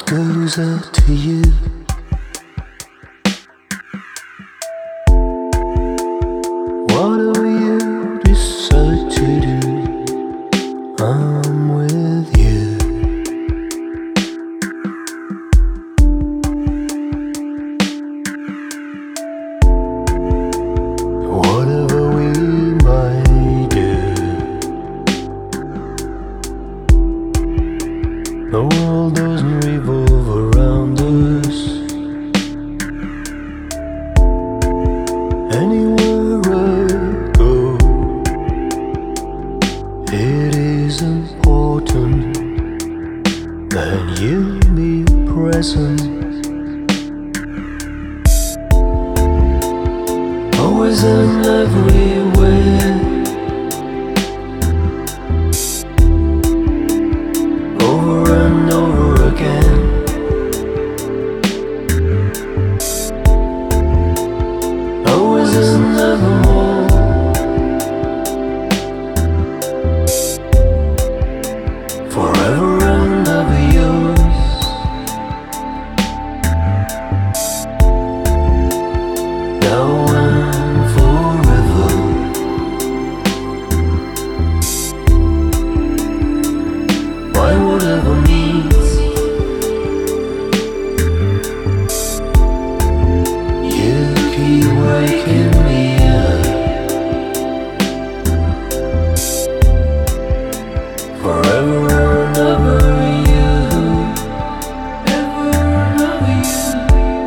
goes out to you. Whatever you decide to do, I'm with you. Whatever we might do, the world doesn't revolve around us. Anywhere I go, it is important that you be present. Always and everywhere, over and over again. Always and evermore, forever and ever yours. Now and forever. Why whatever means, you keep waking me up. Forever and ever you, ever and ever you.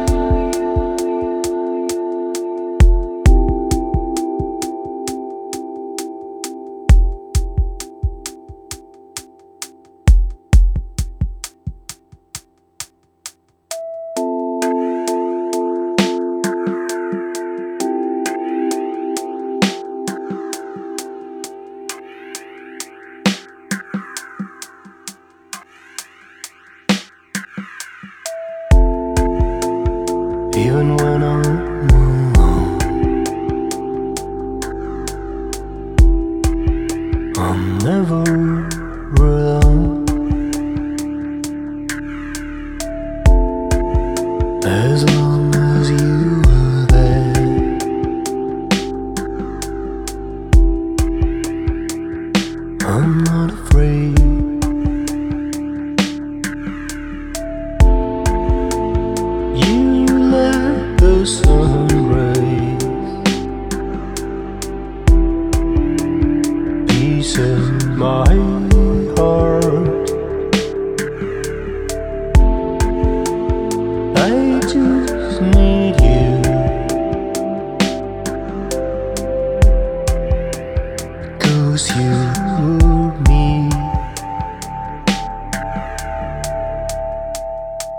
Even when I'm alone, I'm never alone. As long as you are there, I'm not afraid. You let the sun rays peace in my heart. I just need you, 'cause you're me.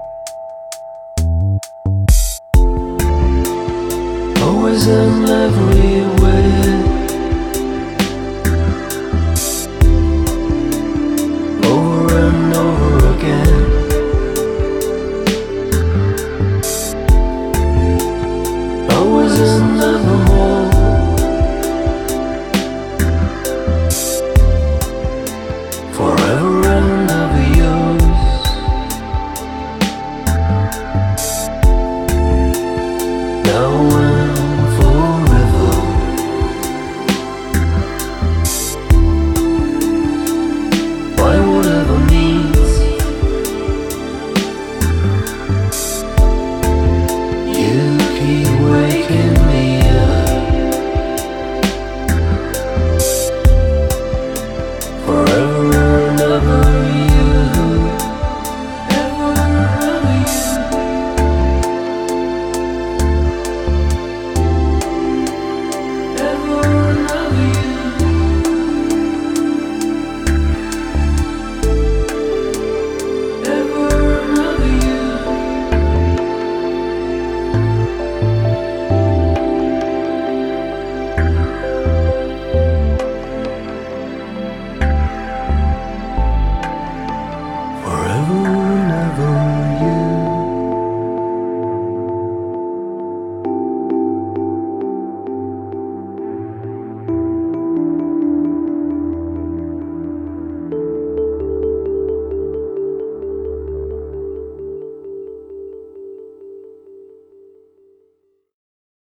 Always and never